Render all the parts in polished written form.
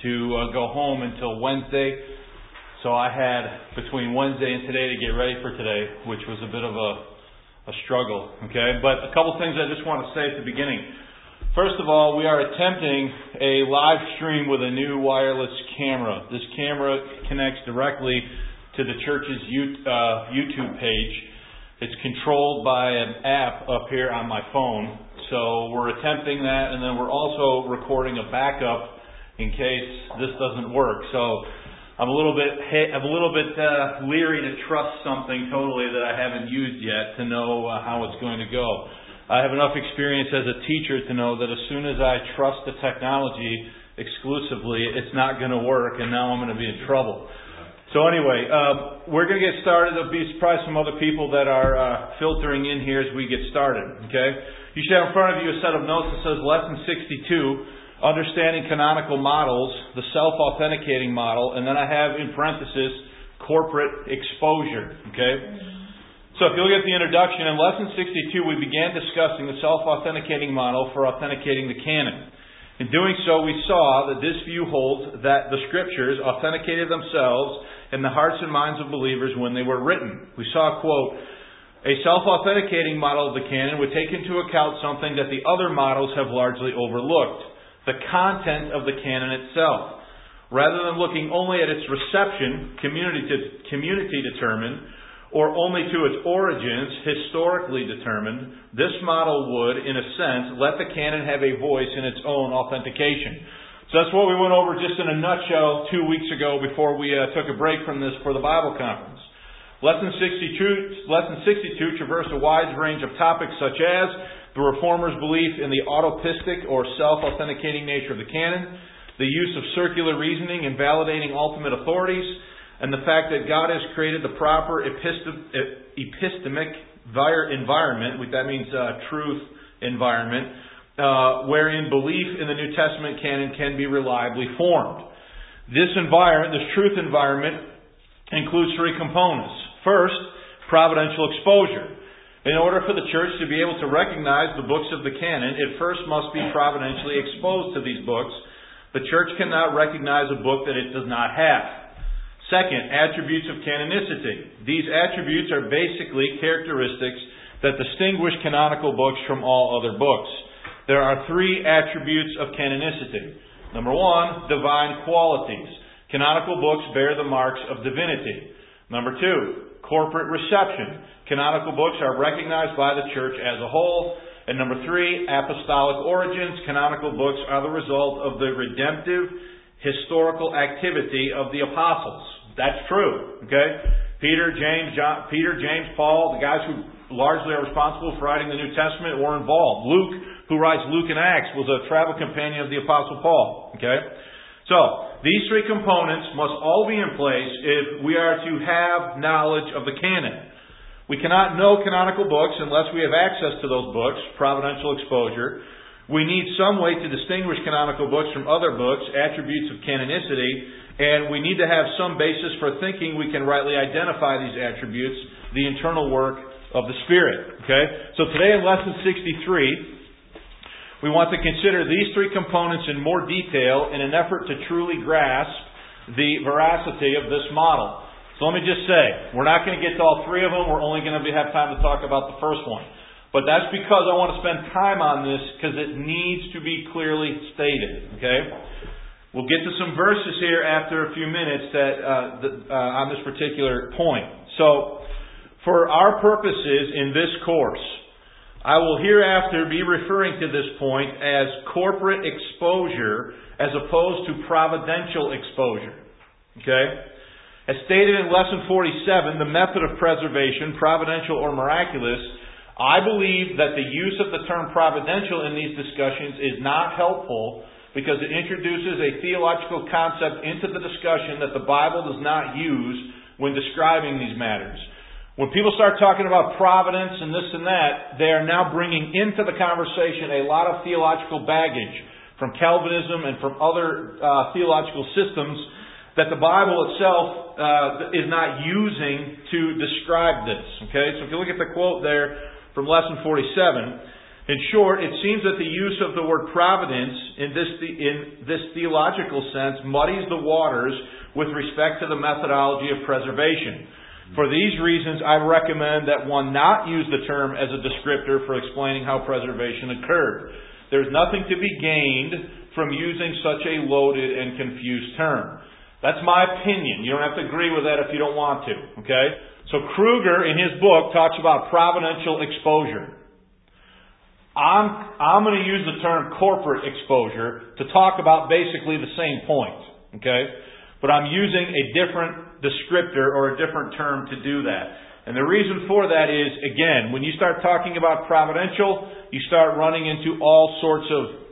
to go home until Wednesday. So I had between Wednesday and today to get ready for today, which was a bit of a struggle. Okay, but a couple things I just want to say at the beginning. First of all, we are attempting a live stream with a new wireless camera. This camera connects directly to the church's YouTube page. It's controlled by an app up here on my phone. So we're attempting that, and then we're also recording a backup in case this doesn't work. So I'm a little bit leery to trust something totally that I haven't used yet to know how it's going to go. I have enough experience as a teacher to know that as soon as I trust the technology exclusively, it's not going to work, and now I'm going to be in trouble. So anyway, we're going to get started. There'll be surprised some other people that are filtering in here as we get started. Okay, you should have in front of you a set of notes that says Lesson 62, Understanding Canonical Models, the Self-Authenticating Model, and then I have in parenthesis Corporate Exposure. Okay, so if you look at the introduction in Lesson 62, we began discussing the Self-Authenticating Model for authenticating the canon. In doing so, we saw that this view holds that the Scriptures authenticated themselves in the hearts and minds of believers when they were written. We saw, quote, a self-authenticating model of the canon would take into account something that the other models have largely overlooked, the content of the canon itself. Rather than looking only at its reception, community determined, or only to its origins, historically determined, this model would, in a sense, let the canon have a voice in its own authentication. So that's what we went over just in a nutshell 2 weeks ago before we took a break from this for the Bible conference. Lesson 62 traversed a wide range of topics such as the Reformers' belief in the autopistic or self-authenticating nature of the canon, the use of circular reasoning in validating ultimate authorities, and the fact that God has created the proper epistemic environment, that means truth environment, wherein belief in the New Testament canon can be reliably formed. This truth environment, includes three components. First, providential exposure. In order for the church to be able to recognize the books of the canon, it first must be providentially exposed to these books. The church cannot recognize a book that it does not have. Second, attributes of canonicity. These attributes are basically characteristics that distinguish canonical books from all other books. There are three attributes of canonicity. Number one, divine qualities. Canonical books bear the marks of divinity. Number two, corporate reception. Canonical books are recognized by the church as a whole. And number three, apostolic origins. Canonical books are the result of the redemptive historical activity of the apostles. That's true. Okay? Peter, James, Paul, the guys who largely are responsible for writing the New Testament were involved. Luke, who writes Luke and Acts, was a travel companion of the Apostle Paul. Okay? So, these three components must all be in place if we are to have knowledge of the canon. We cannot know canonical books unless we have access to those books, providential exposure. We need some way to distinguish canonical books from other books, attributes of canonicity, and we need to have some basis for thinking we can rightly identify these attributes, the internal work of the Spirit. Okay? So today in Lesson 63, we want to consider these three components in more detail in an effort to truly grasp the veracity of this model. So let me just say, we're not going to get to all three of them. We're only going to have time to talk about the first one. But that's because I want to spend time on this because it needs to be clearly stated. Okay? We'll get to some verses here after a few minutes on this particular point. So, for our purposes in this course, I will hereafter be referring to this point as corporate exposure as opposed to providential exposure. Okay? As stated in Lesson 47, the method of preservation, providential or miraculous, I believe that the use of the term providential in these discussions is not helpful because it introduces a theological concept into the discussion that the Bible does not use when describing these matters. When people start talking about providence and this and that, they are now bringing into the conversation a lot of theological baggage from Calvinism and from other theological systems that the Bible itself is not using to describe this. Okay, so if you look at the quote there from Lesson 47, In short, it seems that the use of the word providence in this theological sense muddies the waters with respect to the methodology of preservation. For these reasons, I recommend that one not use the term as a descriptor for explaining how preservation occurred. There's nothing to be gained from using such a loaded and confused term. That's my opinion. You don't have to agree with that if you don't want to. Okay? So Kruger, in his book, talks about providential exposure. I'm going to use the term corporate exposure to talk about basically the same point. Okay? But I'm using a different descriptor or a different term to do that. And the reason for that is, again, when you start talking about providential, you start running into all sorts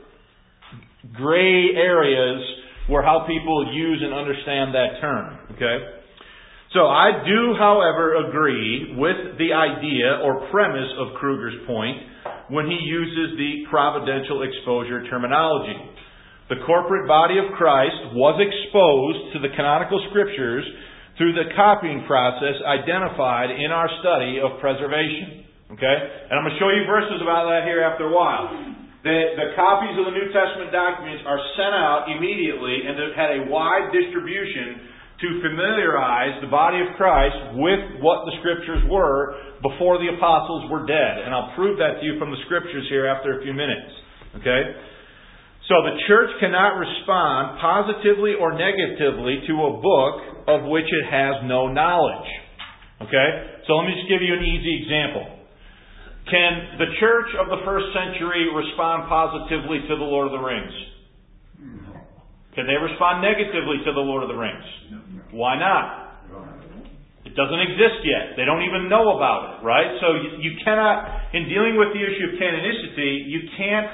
of gray areas where how people use and understand that term. Okay? So I do, however, agree with the idea or premise of Kruger's point when he uses the providential exposure terminology. The corporate body of Christ was exposed to the canonical scriptures through the copying process identified in our study of preservation. Okay? And I'm going to show you verses about that here after a while. The copies of the New Testament documents are sent out immediately and have had a wide distribution to familiarize the body of Christ with what the Scriptures were before the apostles were dead. And I'll prove that to you from the Scriptures here after a few minutes. Okay? So the church cannot respond positively or negatively to a book of which it has no knowledge. Okay? So let me just give you an easy example. Can the church of the first century respond positively to the Lord of the Rings? Can they respond negatively to the Lord of the Rings? Why not? It doesn't exist yet. They don't even know about it, right? So you cannot, in dealing with the issue of canonicity, you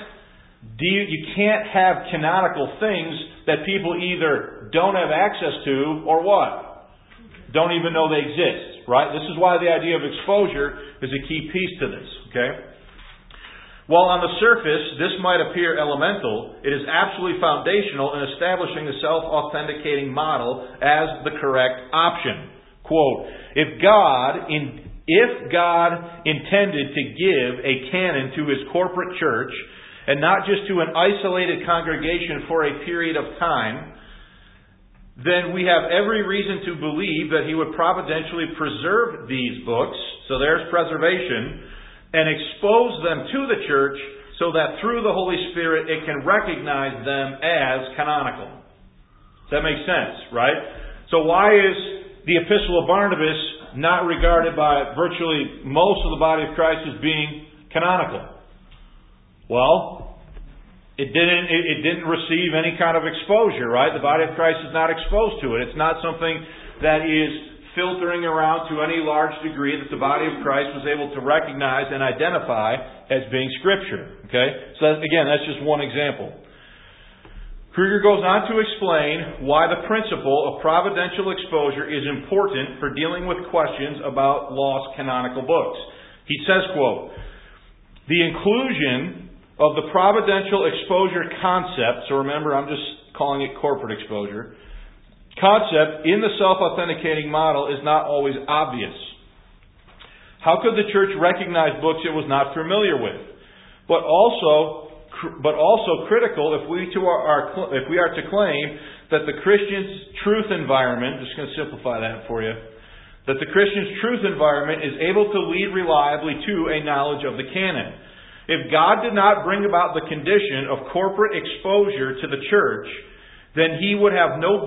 can't have canonical things that people either don't have access to or what? Don't even know they exist, right? This is why the idea of exposure is a key piece to this, okay? While on the surface this might appear elemental, it is absolutely foundational in establishing the self-authenticating model as the correct option. Quote, if God intended to give a canon to His corporate church, and not just to an isolated congregation for a period of time, then we have every reason to believe that He would providentially preserve these books, so there's preservation, and expose them to the church so that through the Holy Spirit it can recognize them as canonical. Does that make sense, right? So why is the Epistle of Barnabas not regarded by virtually most of the body of Christ as being canonical? Well, it didn't receive any kind of exposure, right? The body of Christ is not exposed to it. It's not something that is filtering around to any large degree that the body of Christ was able to recognize and identify as being Scripture. Okay? So again, that's just one example. Kruger goes on to explain why the principle of providential exposure is important for dealing with questions about lost canonical books. He says, quote, the inclusion of the providential exposure concept, so remember I'm just calling it corporate exposure, concept in the self-authenticating model is not always obvious. How could the church recognize books it was not familiar with? But also critical if we are to claim that the Christian's truth environment, just going to simplify that for you, that the Christian's truth environment is able to lead reliably to a knowledge of the canon. If God did not bring about the condition of corporate exposure to the church, then we would have no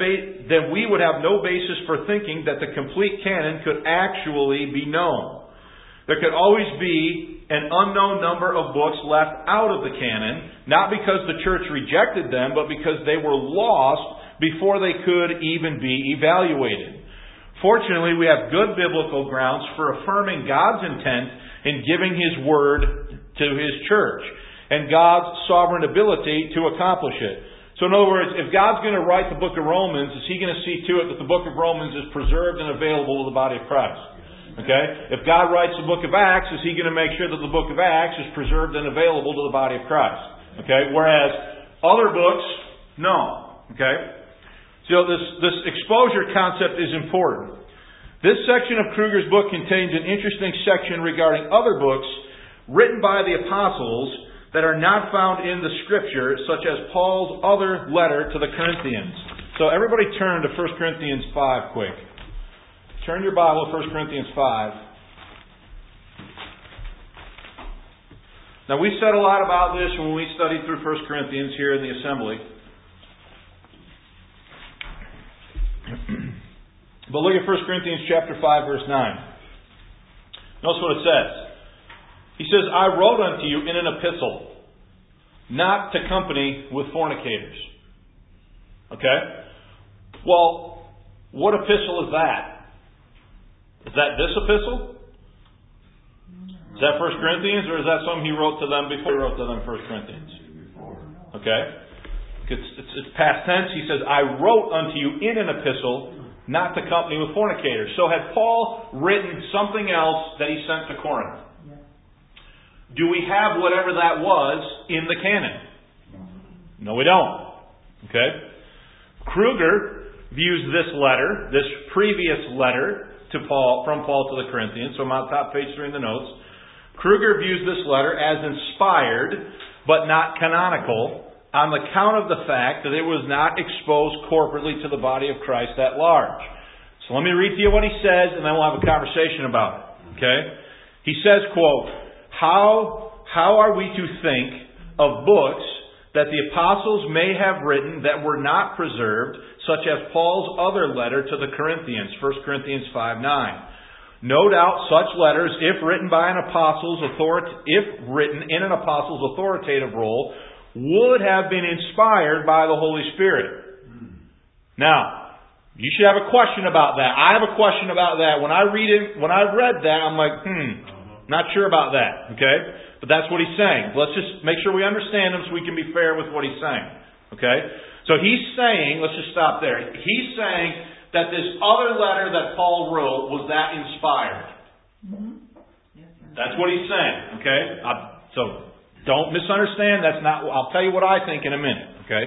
basis for thinking that the complete canon could actually be known. There could always be an unknown number of books left out of the canon, not because the church rejected them, but because they were lost before they could even be evaluated. Fortunately, we have good biblical grounds for affirming God's intent in giving His Word to His church, and God's sovereign ability to accomplish it. So in other words, if God's going to write the book of Romans, is He going to see to it that the book of Romans is preserved and available to the body of Christ? Okay? If God writes the book of Acts, is He going to make sure that the book of Acts is preserved and available to the body of Christ? Okay? Whereas other books, no. Okay? So this exposure concept is important. This section of Kruger's book contains an interesting section regarding other books written by the apostles that are not found in the Scripture, such as Paul's other letter to the Corinthians. So everybody turn to 1 Corinthians 5 quick. Turn your Bible to 1 Corinthians 5. Now we said a lot about this when we studied through 1 Corinthians here in the assembly. But look at 1 Corinthians chapter 5, verse 9. Notice what it says. He says, I wrote unto you in an epistle, not to company with fornicators. Okay? Well, what epistle is that? Is that this epistle? Is that 1 Corinthians, or is that something he wrote to them before he wrote to them 1 Corinthians? Okay? It's past tense. He says, I wrote unto you in an epistle, not to company with fornicators. So had Paul written something else that he sent to Corinth? Do we have whatever that was in the canon? No, we don't. Okay? Kruger views this letter, this previous letter from Paul to the Corinthians, so I'm on top page 3 in the notes. Kruger views this letter as inspired, but not canonical, on the count of the fact that it was not exposed corporately to the body of Christ at large. So let me read to you what he says, and then we'll have a conversation about it. Okay? He says, quote, How are we to think of books that the apostles may have written that were not preserved, such as Paul's other letter to the Corinthians, 1 Corinthians 5:9. No doubt such letters, if written in an apostle's authoritative role, would have been inspired by the Holy Spirit. Now, you should have a question about that. I have a question about that. When I read that, I'm like, not sure about that. Okay? But that's what he's saying. Let's just make sure we understand him so we can be fair with what he's saying. Okay? So he's saying, let's just stop there. He's saying that this other letter that Paul wrote, was that inspired? That's what he's saying. Okay? So don't misunderstand. That's not. I'll tell you what I think in a minute. Okay?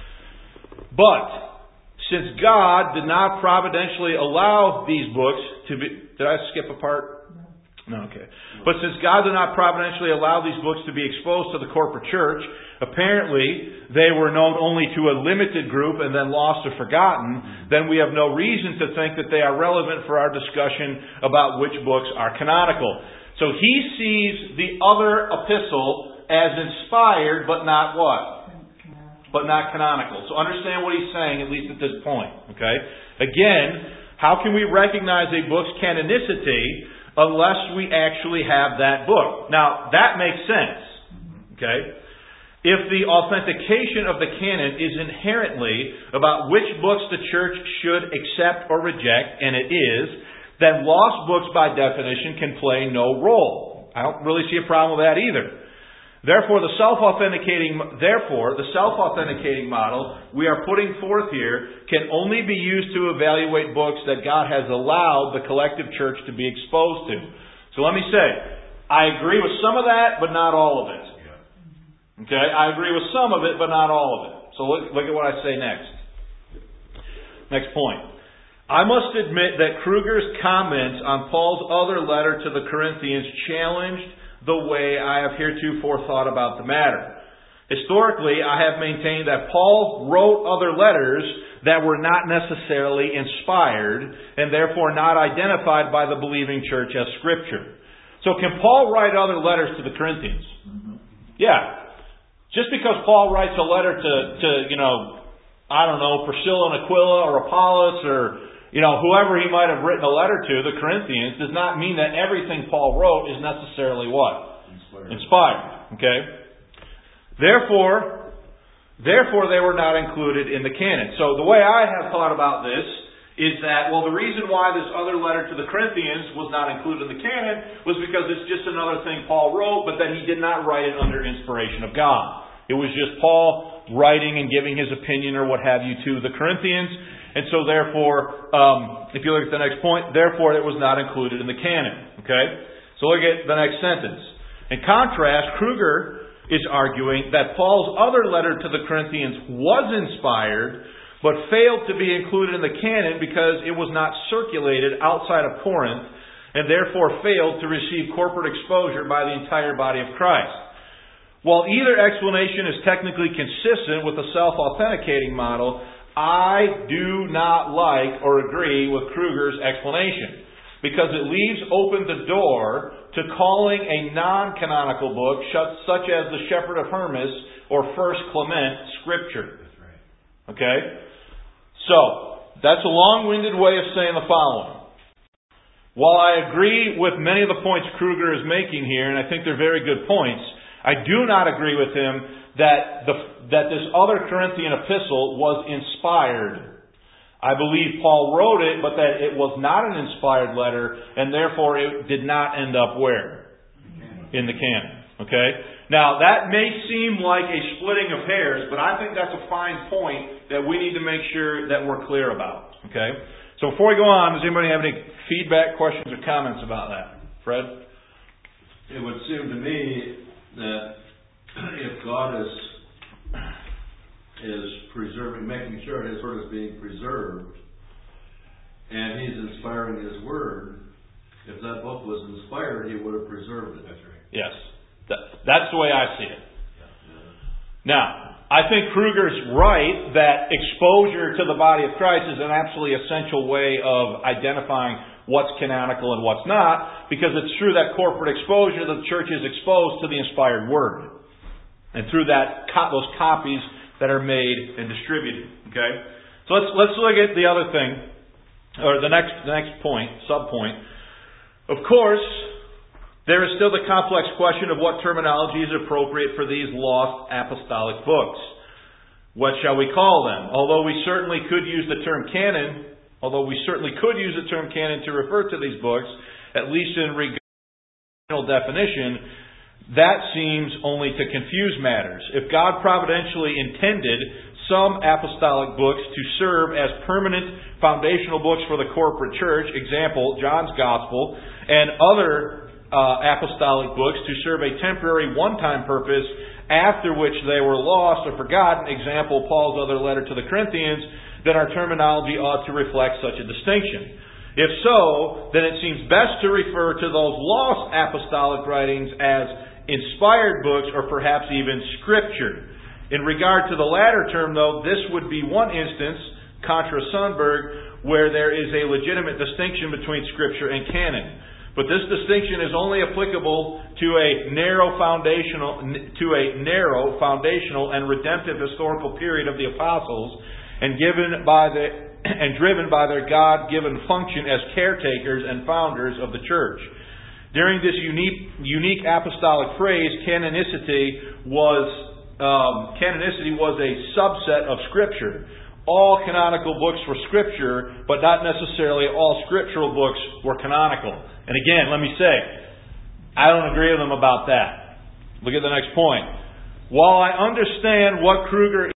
But since God did not providentially allow these books to be... Did I skip a part? No, okay. But since God did not providentially allow these books to be exposed to the corporate church, apparently they were known only to a limited group and then lost or forgotten, then we have no reason to think that they are relevant for our discussion about which books are canonical. So he sees the other epistle as inspired, but not what? But not canonical. So understand what he's saying, at least at this point. Okay? Again, how can we recognize a book's canonicity unless we actually have that book? Now, that makes sense. Okay? If the authentication of the canon is inherently about which books the church should accept or reject, and it is, then lost books by definition can play no role. I don't really see a problem with that either. Therefore, the self-authenticating model we are putting forth here can only be used to evaluate books that God has allowed the collective church to be exposed to. So let me say, I agree with some of that, but not all of it. Okay? I agree with some of it, but not all of it. So look at what I say next. Next point. I must admit that Kruger's comments on Paul's other letter to the Corinthians challenged the way I have heretofore thought about the matter. Historically, I have maintained that Paul wrote other letters that were not necessarily inspired and therefore not identified by the believing church as Scripture. So can Paul write other letters to the Corinthians? Yeah. Just because Paul writes a letter to Priscilla and Aquila or Apollos or whoever he might have written a letter to, the Corinthians, does not mean that everything Paul wrote is necessarily what? Inspired. Okay? Therefore, they were not included in the canon. So the way I have thought about this is that, the reason why this other letter to the Corinthians was not included in the canon was because it's just another thing Paul wrote, but that he did not write it under inspiration of God. It was just Paul writing and giving his opinion or what have you to the Corinthians. And so therefore, if you look at the next point, therefore it was not included in the canon. Okay? So look at the next sentence. In contrast, Kruger is arguing that Paul's other letter to the Corinthians was inspired, but failed to be included in the canon because it was not circulated outside of Corinth, and therefore failed to receive corporate exposure by the entire body of Christ. While either explanation is technically consistent with the self-authenticating model, I do not like or agree with Kruger's explanation, because it leaves open the door to calling a non-canonical book, such as the Shepherd of Hermas or 1 Clement, Scripture. That's right. Okay? So, that's a long-winded way of saying the following. While I agree with many of the points Kruger is making here, and I think they're very good points, I do not agree with him that this other Corinthian epistle was inspired. I believe Paul wrote it, but that it was not an inspired letter, and therefore it did not end up where? In the canon. Okay? Now, that may seem like a splitting of hairs, but I think that's a fine point that we need to make sure that we're clear about. Okay? So before we go on, does anybody have any feedback, questions, or comments about that? Fred? It would seem to me that if God is preserving, making sure His Word is being preserved, and He's inspiring His Word, if that book was inspired, He would have preserved it. That's right. Yes. That's the way I see it. Now, I think Kruger's right that exposure to the body of Christ is an absolutely essential way of identifying what's canonical and what's not, because it's through that corporate exposure that the church is exposed to the inspired Word. And through that, those copies that are made and distributed. Okay? So let's look at the other thing, or the next point, sub-point. Of course, there is still the complex question of what terminology is appropriate for these lost apostolic books. What shall we call them? Although we certainly could use the term canon to refer to these books, at least in regard to the definition, that seems only to confuse matters. If God providentially intended some apostolic books to serve as permanent foundational books for the corporate church, example, John's Gospel, and other apostolic books to serve a temporary one-time purpose after which they were lost or forgotten, example, Paul's other letter to the Corinthians, then our terminology ought to reflect such a distinction. If so, then it seems best to refer to those lost apostolic writings as inspired books or perhaps even Scripture. In regard to the latter term, though, this would be one instance, contra Sundberg, where there is a legitimate distinction between Scripture and canon. But this distinction is only applicable to a narrow foundational and redemptive historical period of the apostles, and driven by their God-given function as caretakers and founders of the church. During this unique apostolic phrase, canonicity was a subset of Scripture. All canonical books were Scripture, but not necessarily all scriptural books were canonical. And again, let me say, I don't agree with them about that. Look at the next point. While I understand what Kruger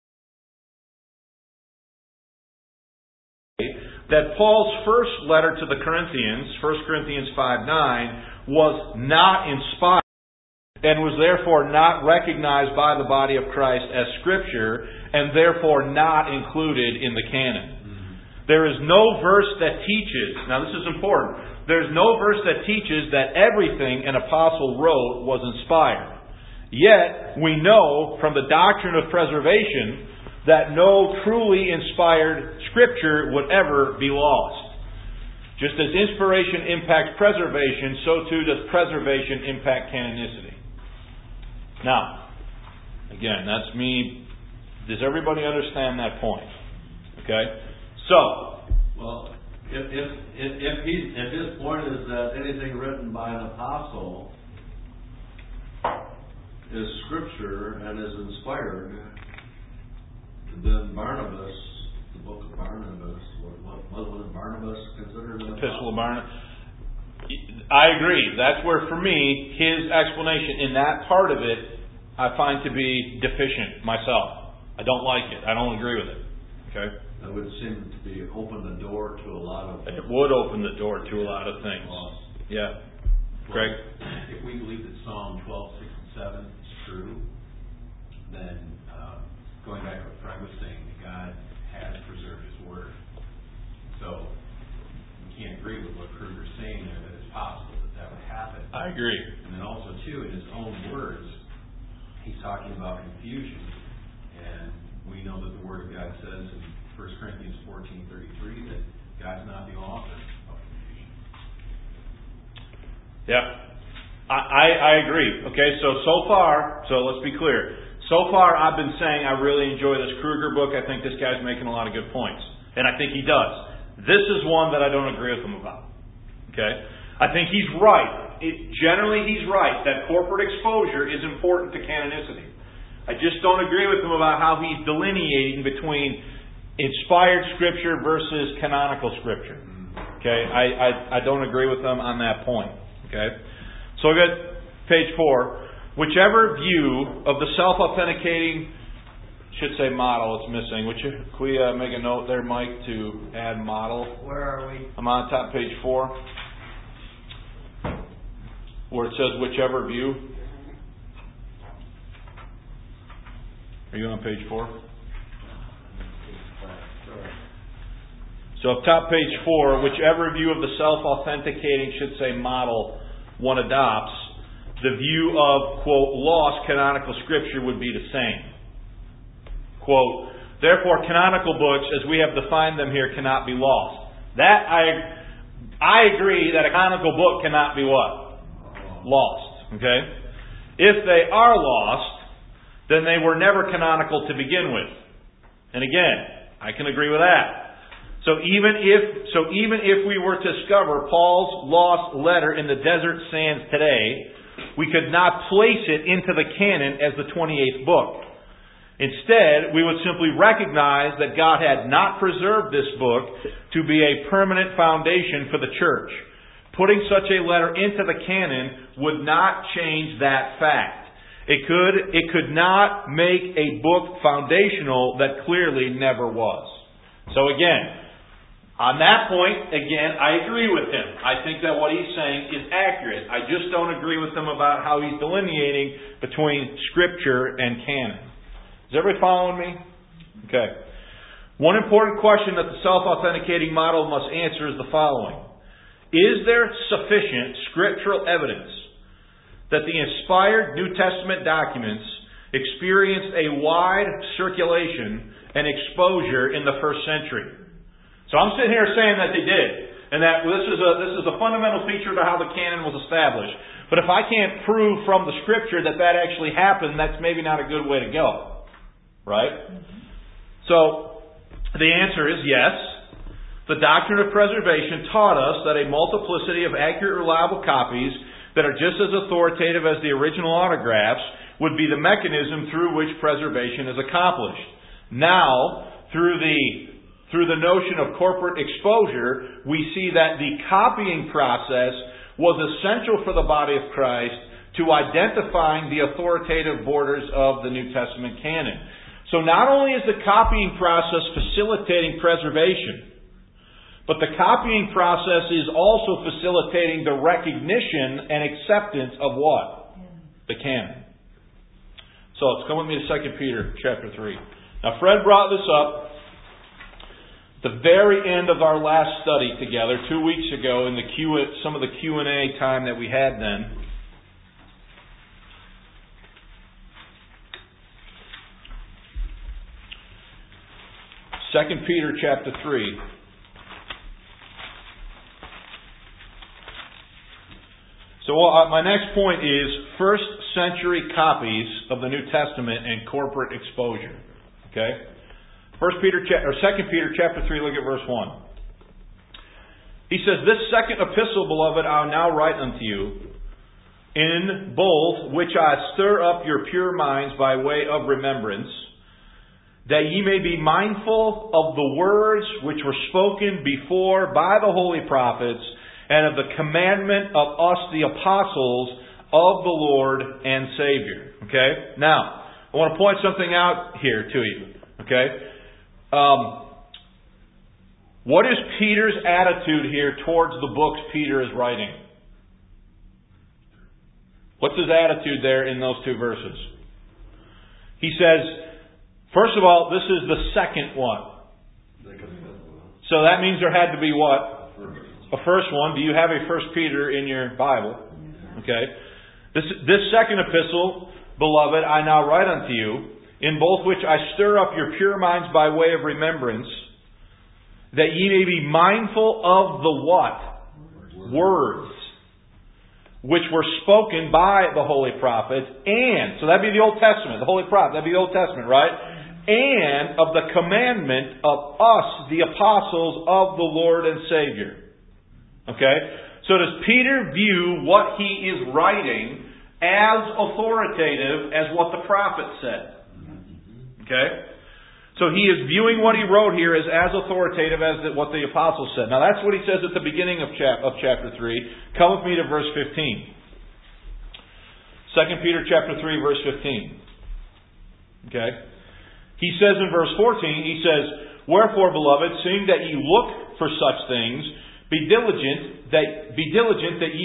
that Paul's first letter to the Corinthians, 1 Corinthians 5:9, was not inspired and was therefore not recognized by the body of Christ as Scripture and therefore not included in the canon. There is no verse that teaches, now this is important, there's no verse that teaches that everything an apostle wrote was inspired. Yet, we know from the doctrine of preservation that no truly inspired Scripture would ever be lost. Just as inspiration impacts preservation, so too does preservation impact canonicity. Now, again, that's me. Does everybody understand that point? Okay? So, well, if his point is that anything written by an apostle is Scripture and is inspired, then Barnabas, the book of Barnabas, was Barnabas considered an Epistle of Barnabas? I agree. That's where, for me, his explanation in that part of it, I find to be deficient myself. I don't like it. I don't agree with it. Okay? That would seem to be open the door to a lot of... It would open the door to a lot of things. Yeah. Greg? If we believe that Psalm 12, 6, and 7 is true, then going back to what Frank was saying, that God has preserved His Word. So we can't agree with what Kruger's saying there, I agree. And then also, too, in his own words, he's talking about confusion. And we know that the Word of God says in 1 Corinthians 14:33 that God's not the author of confusion. Yeah. I agree. Okay, so far, let's be clear. So far, I've been saying I really enjoy this Kruger book. I think this guy's making a lot of good points. And I think he does. This is one that I don't agree with him about. Okay? I think he's right. Generally, he's right that corporate exposure is important to canonicity. I just don't agree with him about how he's delineating between inspired Scripture versus canonical Scripture. Okay? I don't agree with him on that point. Okay? So look at page 4. Whichever view of the self-authenticating, should say model, it's missing. Can we make a note there, Mike, to add model? Where are we? I'm on top page 4. Where it says whichever view. Are you on page 4? So up top page 4, whichever view of the self-authenticating, should say model, one adopts, the view of, quote, lost canonical Scripture would be the same. Quote, therefore canonical books, as we have defined them here, cannot be lost. That I agree that a canonical book cannot be what? Lost. Okay? If they are lost, then they were never canonical to begin with. And again, I can agree with that. So even if we were to discover Paul's lost letter in the desert sands today, we could not place it into the canon as the 28th book. Instead, we would simply recognize that God had not preserved this book to be a permanent foundation for the church. Putting such a letter into the canon would not change that fact. It could not make a book foundational that clearly never was. So again, on that point, again, I agree with him. I think that what he's saying is accurate. I just don't agree with him about how he's delineating between Scripture and canon. Is everybody following me? Okay. One important question that the self-authenticating model must answer is the following. Is there sufficient scriptural evidence that the inspired New Testament documents experienced a wide circulation and exposure in the first century? So I'm sitting here saying that they did, and that this is a fundamental feature to how the canon was established. But if I can't prove from the Scripture that actually happened, that's maybe not a good way to go. Right? So, the answer is yes. The doctrine of preservation taught us that a multiplicity of accurate, reliable copies that are just as authoritative as the original autographs would be the mechanism through which preservation is accomplished. Now, through the notion of corporate exposure, we see that the copying process was essential for the body of Christ to identifying the authoritative borders of the New Testament canon. So not only is the copying process facilitating preservation, but the copying process is also facilitating the recognition and acceptance of what? The canon. So let's come with me to 2 Peter chapter 3. Now Fred brought this up the very end of our last study together 2 weeks ago in some of the Q&A time that we had then. Second Peter chapter 3. So my next point is first century copies of the New Testament and corporate exposure. Okay? 2 Peter chapter 3, look at verse 1. He says, this second epistle, beloved, I now write unto you, in both which I stir up your pure minds by way of remembrance, that ye may be mindful of the words which were spoken before by the holy prophets, and of the commandment of us the apostles of the Lord and Savior. Okay? Now, I want to point something out here to you. Okay? What is Peter's attitude here towards the books Peter is writing? What's his attitude there in those two verses? He says, first of all, this is the second one. So that means there had to be what? A first one. Do you have a 1 Peter in your Bible? Okay? This second epistle, beloved, I now write unto you, in both which I stir up your pure minds by way of remembrance, that ye may be mindful of the what? Words. Which were spoken by the holy prophets, and, so that'd be the Old Testament, the holy prophet, that'd be the Old Testament, right? And of the commandment of us, the apostles of the Lord and Savior. Okay? So does Peter view what he is writing as authoritative as what the prophet said? Okay? So he is viewing what he wrote here as authoritative as what the apostles said. Now that's what he says at the beginning of chapter 3. Come with me to verse 15. 2 Peter chapter 3, verse 15. Okay? He says in verse 14, he says, Wherefore, beloved, seeing that ye look for such things, be diligent that ye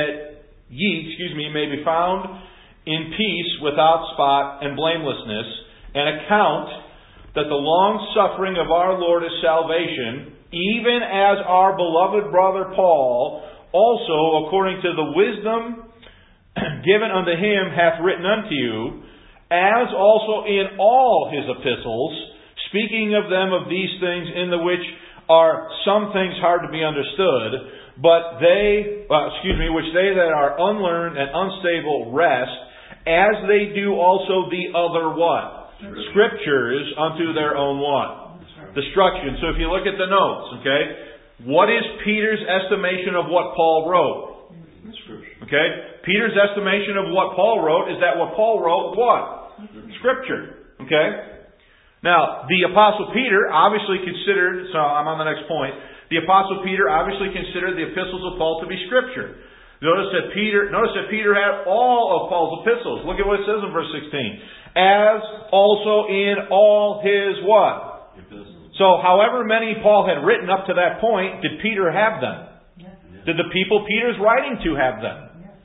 may be found in peace, without spot and blamelessness, and account that the long suffering of our Lord is salvation, even as our beloved brother Paul also, according to the wisdom given unto him, hath written unto you, as also in all his epistles, speaking of them of these things, in the which are some things hard to be understood, but which they that are unlearned and unstable rest, as they do also the other what? Scriptures unto their own what? Destruction. So if you look at the notes, okay, what is Peter's estimation of what Paul wrote? Okay, Peter's estimation of what Paul wrote is that what Paul wrote, what? Scripture. Okay. Now, the Apostle Peter obviously considered, so I'm on the next point, the Apostle Peter obviously considered the epistles of Paul to be Scripture. Notice that Peter had all of Paul's epistles. Look at what it says in verse 16. As also in all his what? Epistles. So however many Paul had written up to that point, did Peter have them? Yes. Did the people Peter's writing to have them? Yes.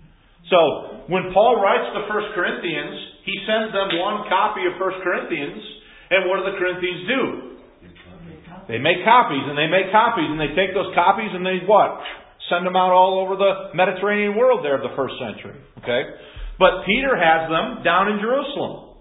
So when Paul writes to 1 Corinthians, he sends them one copy of 1 Corinthians. And what do the Corinthians do? They make copies, and they make copies, and they take those copies and they what? Send them out all over the Mediterranean world there of the first century. Okay? But Peter has them down in Jerusalem.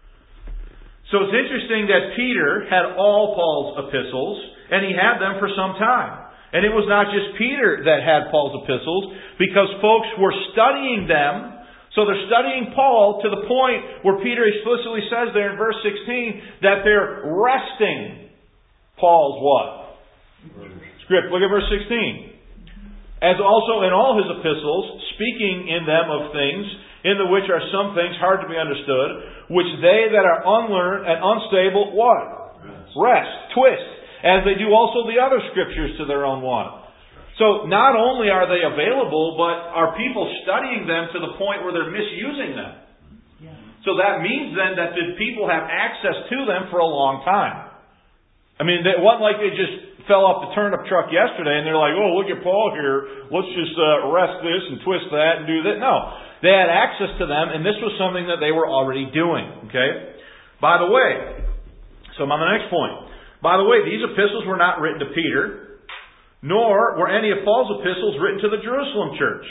So it's interesting that Peter had all Paul's epistles, and he had them for some time. And it was not just Peter that had Paul's epistles, because folks were studying them. So they're studying Paul to the point where Peter explicitly says there in verse 16 that they're wresting Paul's what? Script. Look at verse 16. As also in all his epistles, speaking in them of things in the which are some things hard to be understood, which they that are unlearned and unstable what? Rest. Twist. As they do also the other scriptures to their own want. So not only are they available, but are people studying them to the point where they're misusing them? Yeah. So that means then that the people have access to them for a long time. I mean, it wasn't like they just fell off the turnip truck yesterday and they're like, oh, look at Paul here. Let's just arrest this and twist that and do that. No. They had access to them, and this was something that they were already doing. Okay? By the way, so I'm on the next point. By the way, these epistles were not written to Peter, nor were any of Paul's epistles written to the Jerusalem church.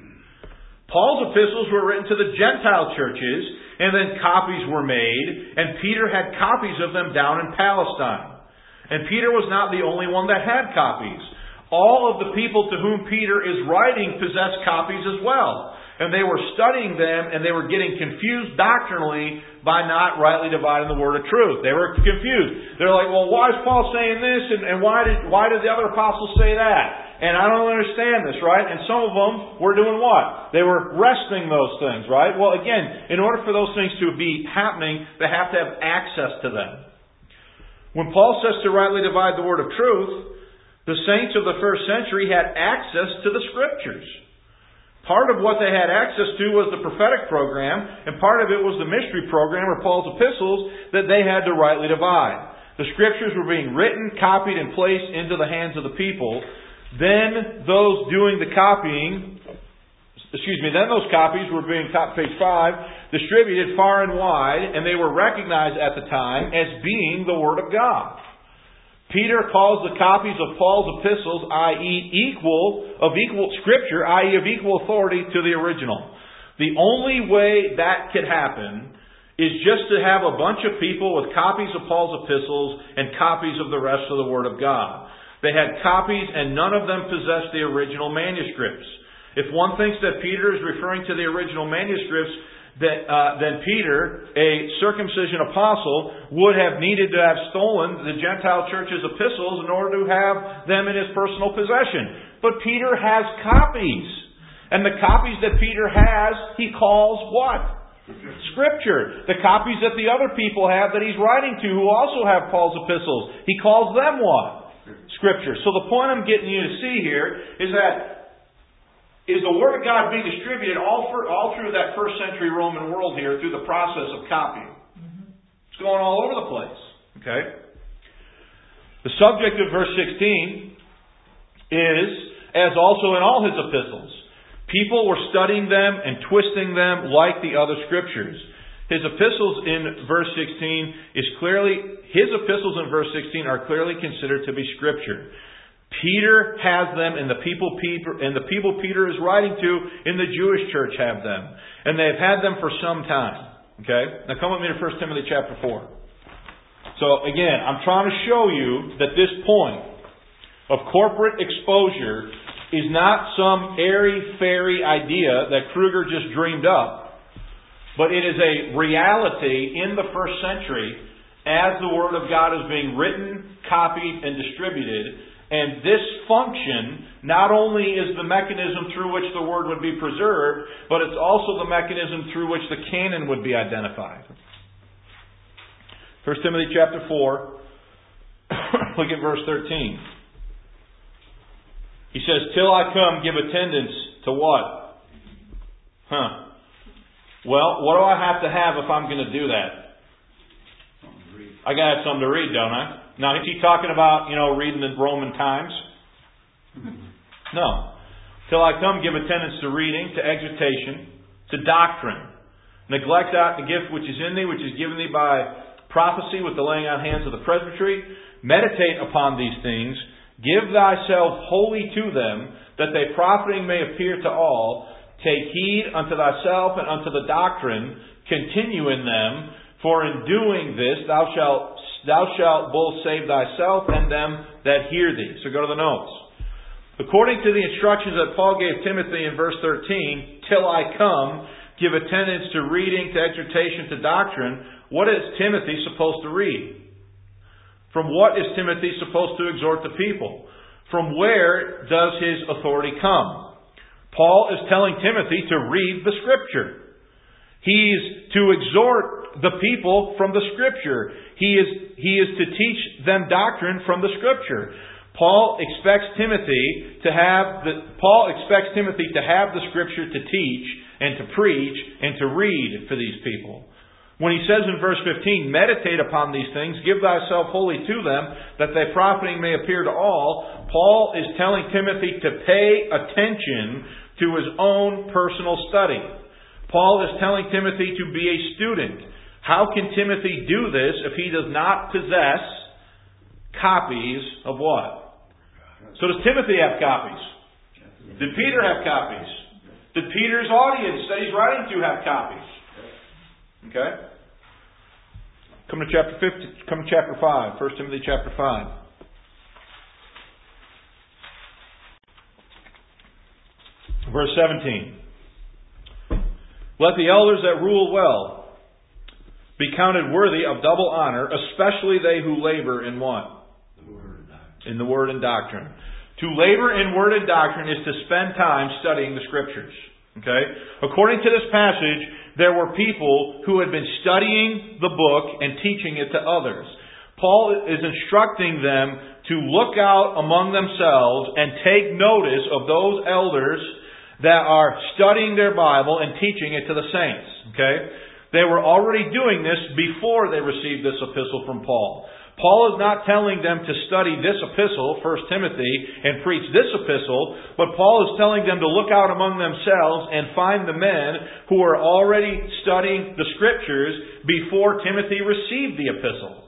Paul's epistles were written to the Gentile churches, and then copies were made, and Peter had copies of them down in Palestine. And Peter was not the only one that had copies. All of the people to whom Peter is writing possessed copies as well. And they were studying them, and they were getting confused doctrinally by not rightly dividing the word of truth. They were confused. They're like, well, why is Paul saying this, and why did the other apostles say that? And I don't understand this, right? And some of them were doing what? They were wresting those things, right? Well, again, in order for those things to be happening, they have to have access to them. When Paul says to rightly divide the word of truth, the saints of the first century had access to the Scriptures. Part of what they had access to was the prophetic program, and part of it was the mystery program, or Paul's epistles, that they had to rightly divide. The Scriptures were being written, copied, and placed into the hands of the people. Then those doing the copying, then those copies were being, page 5, distributed far and wide, and they were recognized at the time as being the Word of God. Peter calls the copies of Paul's epistles, i.e. of equal scripture, i.e. of equal authority to the original. The only way that could happen is just to have a bunch of people with copies of Paul's epistles and copies of the rest of the Word of God. They had copies and none of them possessed the original manuscripts. If one thinks that Peter is referring to the original manuscripts, then Peter, a circumcision apostle, would have needed to have stolen the Gentile church's epistles in order to have them in his personal possession. But Peter has copies. And the copies that Peter has, he calls what? Scripture. The copies that the other people have that he's writing to who also have Paul's epistles, he calls them what? Scripture. So the point I'm getting you to see here is the Word of God being distributed all through that first century Roman world here through the process of copying. It's going all over the place. Okay? The subject of verse 16 is, as also in all his epistles, people were studying them and twisting them like the other scriptures. His epistles in verse 16 are clearly considered to be scripture. Peter has them, and the people Peter is writing to in the Jewish church have them. And they've had them for some time. Okay? Now come with me to 1 Timothy chapter 4. So again, I'm trying to show you that this point of corporate exposure is not some airy-fairy idea that Kruger just dreamed up, but it is a reality in the first century as the Word of God is being written, copied, and distributed. And this function not only is the mechanism through which the Word would be preserved, but it's also the mechanism through which the canon would be identified. 1 Timothy chapter 4, look at verse 13. He says, till I come, give attendance to what? Well, what do I have to have if I'm going to do that? I got to have something to read, don't I? Now, is he talking about, reading the Roman Times? No. Till I come, give attendance to reading, to exhortation, to doctrine. Neglect not the gift which is in thee, which is given thee by prophecy with the laying on hands of the presbytery. Meditate upon these things. Give thyself wholly to them, that they profiting may appear to all. Take heed unto thyself and unto the doctrine. Continue in them, for in doing this thou shalt both save thyself and them that hear thee. So go to the notes. According to the instructions that Paul gave Timothy in verse 13, till I come, give attendance to reading, to exhortation, to doctrine. What is Timothy supposed to read? From what is Timothy supposed to exhort the people? From where does his authority come? Paul is telling Timothy to read the Scripture. He's to exhort the people from the Scripture. He is to teach them doctrine from the Scripture. Paul expects Timothy to have the Scripture to teach and to preach and to read for these people. When he says in verse 15, meditate upon these things, give thyself wholly to them, that thy profiting may appear to all, Paul is telling Timothy to pay attention to his own personal study. Paul is telling Timothy to be a student. How can Timothy do this if he does not possess copies of what? So does Timothy have copies? Did Peter have copies? Did Peter's audience that he's writing to have copies? Okay? Come to chapter 5. 1 Timothy chapter 5. Verse 17. Let the elders that rule well be counted worthy of double honor, especially they who labor in what? In the word and doctrine. To labor in word and doctrine is to spend time studying the Scriptures. Okay? According to this passage, there were people who had been studying the book and teaching it to others. Paul is instructing them to look out among themselves and take notice of those elders that are studying their Bible and teaching it to the saints. Okay? They were already doing this before they received this epistle from Paul. Paul is not telling them to study this epistle, 1 Timothy, and preach this epistle, but Paul is telling them to look out among themselves and find the men who are already studying the Scriptures before Timothy received the epistle.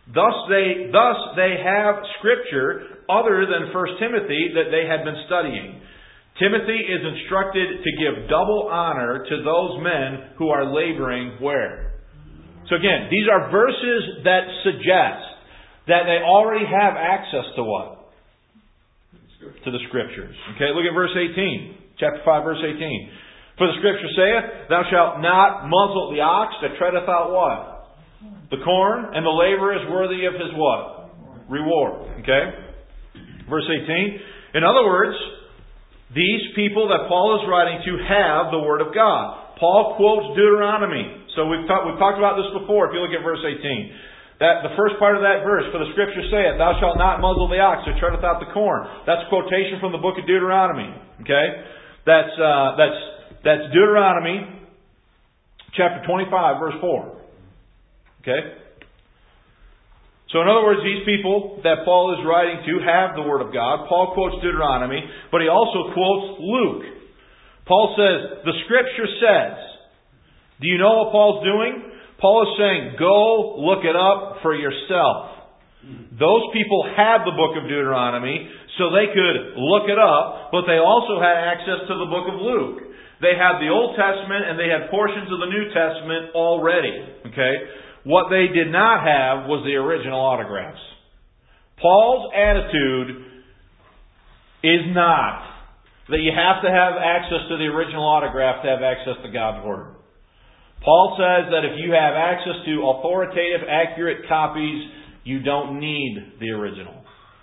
Thus they have Scripture other than 1 Timothy that they had been studying. Timothy is instructed to give double honor to those men who are laboring where? So again, these are verses that suggest that they already have access to what? To the Scriptures. Okay, look at verse 18. Chapter 5, verse 18. For the Scripture saith, Thou shalt not muzzle the ox that treadeth out what? The corn, and the laborer is worthy of his what? Reward. Okay? Verse 18. In other words, these people that Paul is writing to have the Word of God. Paul quotes Deuteronomy. So we've talked about this before if you look at verse 18. That the first part of that verse, for the Scripture saith, Thou shalt not muzzle the ox that treadeth out the corn. That's a quotation from the book of Deuteronomy. Okay? That's Deuteronomy chapter 25, verse 4. Okay? So in other words, these people that Paul is writing to have the Word of God. Paul quotes Deuteronomy, but he also quotes Luke. Paul says, the Scripture says. Do you know what Paul's doing? Paul is saying, go look it up for yourself. Those people had the book of Deuteronomy, so they could look it up, but they also had access to the book of Luke. They had the Old Testament and they had portions of the New Testament already. Okay? What they did not have was the original autographs. Paul's attitude is not that you have to have access to the original autograph to have access to God's Word. Paul says that if you have access to authoritative, accurate copies, you don't need the original.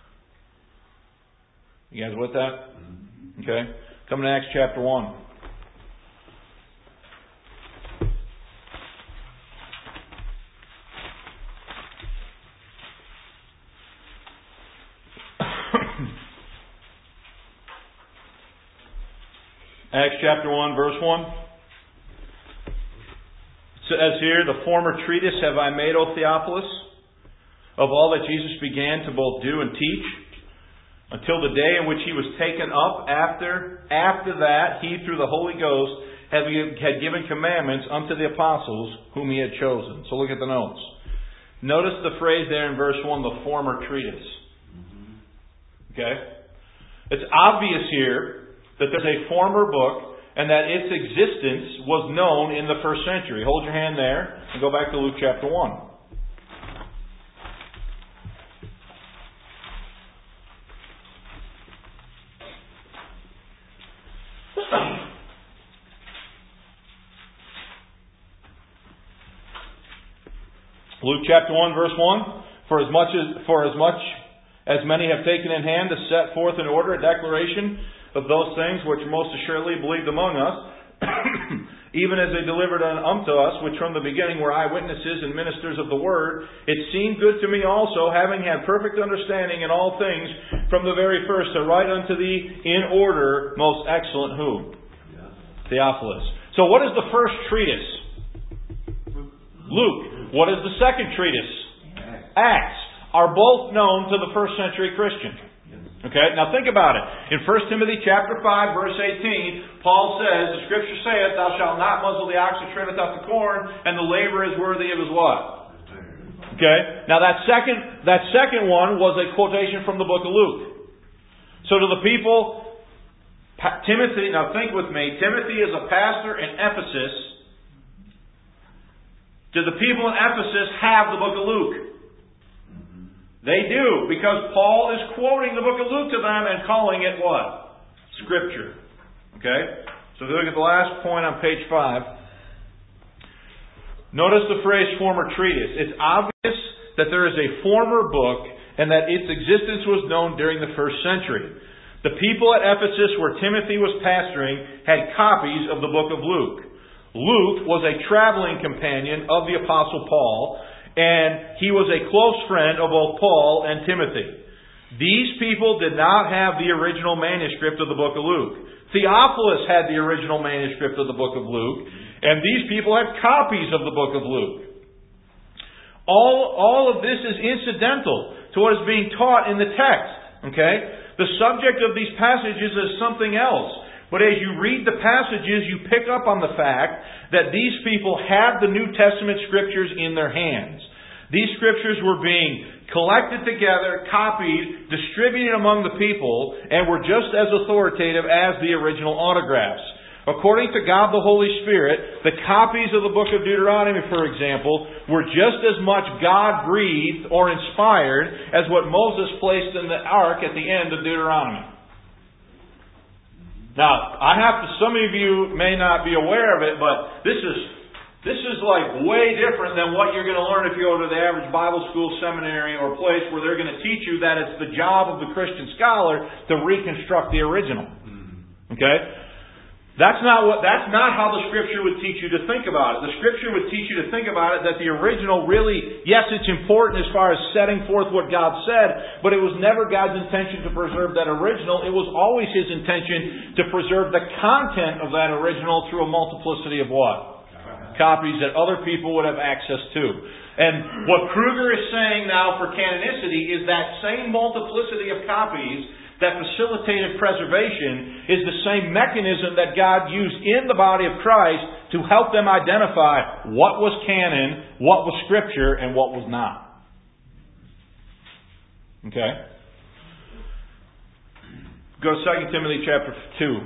You guys with that? Okay. Coming to Acts chapter 1. Acts chapter 1, verse 1. It says here, the former treatise have I made, O Theophilus, of all that Jesus began to both do and teach, until the day in which he was taken up. After that, he, through the Holy Ghost, had given commandments unto the apostles whom he had chosen. So look at the notes. Notice the phrase there in verse 1, the former treatise. Okay? It's obvious here that there's a former book and that its existence was known in the first century. Hold your hand there and go back to Luke chapter 1. Luke chapter 1, verse 1. For as much as many have taken in hand to set forth in order a declaration of those things which most assuredly believed among us, even as they delivered unto us, which from the beginning were eyewitnesses and ministers of the Word, it seemed good to me also, having had perfect understanding in all things from the very first, to write unto thee in order, most excellent who? Theophilus. So what is the first treatise? Luke. What is the second treatise? Acts. Are both known to the first century Christian. Okay, now think about it. In 1 Timothy chapter 5, verse 18, Paul says, the Scripture saith, Thou shalt not muzzle the ox that treadeth out the corn, and the laborer is worthy of his what? Okay, now that second one was a quotation from the book of Luke. So to the people, Timothy, now think with me, Timothy is a pastor in Ephesus. Do the people in Ephesus have the book of Luke? They do, because Paul is quoting the book of Luke to them and calling it what? Scripture. Okay? So if you look at the last point on page 5, notice the phrase former treatise. It's obvious that there is a former book and that its existence was known during the first century. The people at Ephesus, where Timothy was pastoring, had copies of the book of Luke. Luke was a traveling companion of the Apostle Paul, and he was a close friend of both Paul and Timothy. These people did not have the original manuscript of the book of Luke. Theophilus had the original manuscript of the book of Luke, and these people had copies of the book of Luke. All of this is incidental to what is being taught in the text. Okay? The subject of these passages is something else. But as you read the passages, you pick up on the fact that these people had the New Testament Scriptures in their hands. These Scriptures were being collected together, copied, distributed among the people, and were just as authoritative as the original autographs. According to God the Holy Spirit, the copies of the book of Deuteronomy, for example, were just as much God-breathed or inspired as what Moses placed in the ark at the end of Deuteronomy. Now, some of you may not be aware of it, but this is like way different than what you're going to learn if you go to the average Bible school, seminary, or place where they're going to teach you that it's the job of the Christian scholar to reconstruct the original. Okay? That's not how the Scripture would teach you to think about it. The Scripture would teach you to think about it that the original really, yes, it's important as far as setting forth what God said, but it was never God's intention to preserve that original. It was always His intention to preserve the content of that original through a multiplicity of what? Copies that other people would have access to. And what Kruger is saying now for canonicity is that same multiplicity of copies that facilitated preservation is the same mechanism that God used in the body of Christ to help them identify what was canon, what was Scripture, and what was not. Okay? Go to 2 Timothy chapter